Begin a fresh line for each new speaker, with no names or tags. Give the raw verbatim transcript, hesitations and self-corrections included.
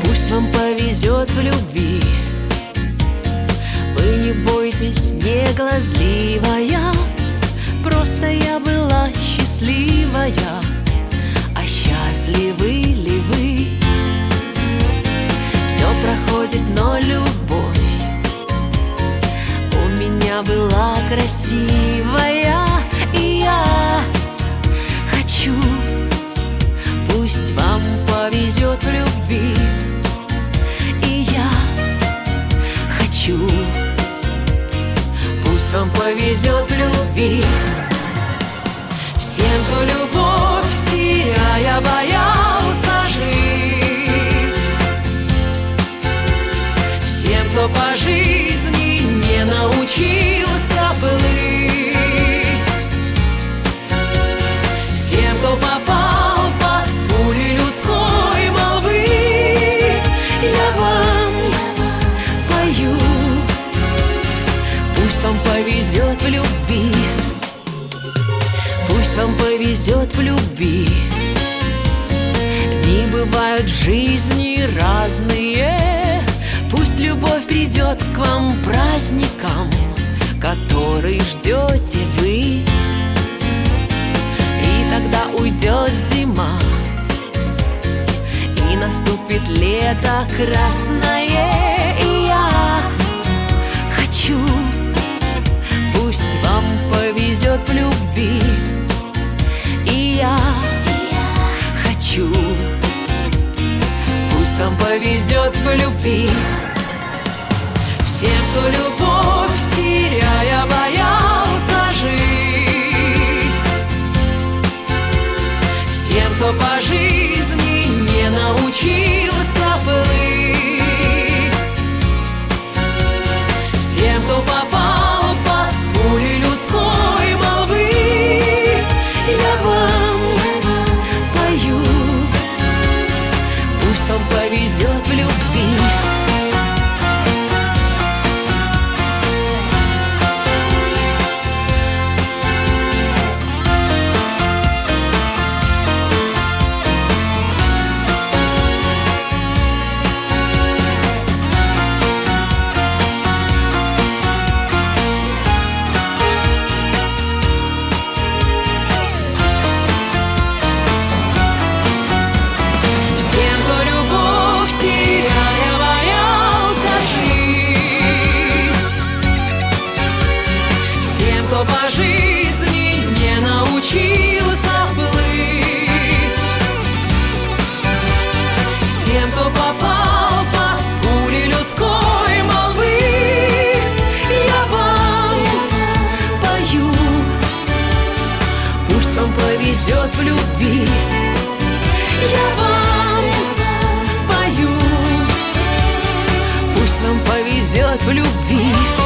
Пусть вам повезет в любви. Вы не бойтесь, не глазливая, просто я была счастливая. А счастливы ли вы? Все проходит, но любовь у меня была красивая. И я хочу, пусть вам повезет в любви. И я хочу, пусть вам повезет в любви. Всем, кто любовь теряя боялся жить, всем, кто по жизни не научился плыть, всем, кто попал под пули людской молвы, я вам пою, пусть вам повезет в любви. Пусть вам повезет в любви. Дни бывают в жизни разные. Пусть любовь придет к вам праздником, который ждете вы. И тогда уйдет зима, и наступит лето красное. И я хочу, пусть вам повезет в любви. И я хочу, пусть вам повезет в любви. Всем, кто любовь теряя боялся жить, всем, кто по жизни не научился плыть, всем, кто попал под пули людской молвы, я вам пою, пусть вам повезет в любви. Кто по жизни не научился плыть, всем, кто попал под пули людской молвы, я вам пою, пусть вам повезет в любви. Я вам пою, пусть вам повезет в любви.